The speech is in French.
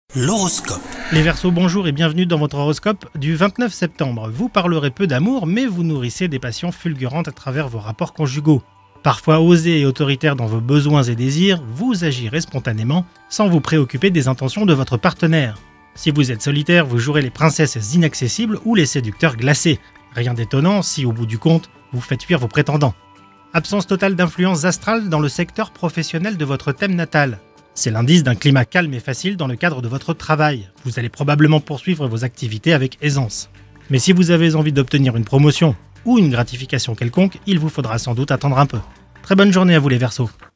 L'horoscope. Les Verseaux, bonjour et bienvenue dans votre horoscope du 29 septembre. Vous parlerez peu d'amour, mais vous nourrissez des passions fulgurantes à travers vos rapports conjugaux. Parfois osé et autoritaire dans vos besoins et désirs, vous agirez spontanément sans vous préoccuper des intentions de votre partenaire. Si vous êtes solitaire, vous jouerez les princesses inaccessibles ou les séducteurs glacés. Rien d'étonnant si, au bout du compte, vous faites fuir vos prétendants. Absence totale d'influence astrale dans le secteur professionnel de votre thème natal. C'est l'indice d'un climat calme et facile dans le cadre de votre travail. Vous allez probablement poursuivre vos activités avec aisance. Mais si vous avez envie d'obtenir une promotion ou une gratification quelconque, il vous faudra sans doute attendre un peu. Très bonne journée à vous les Verseaux.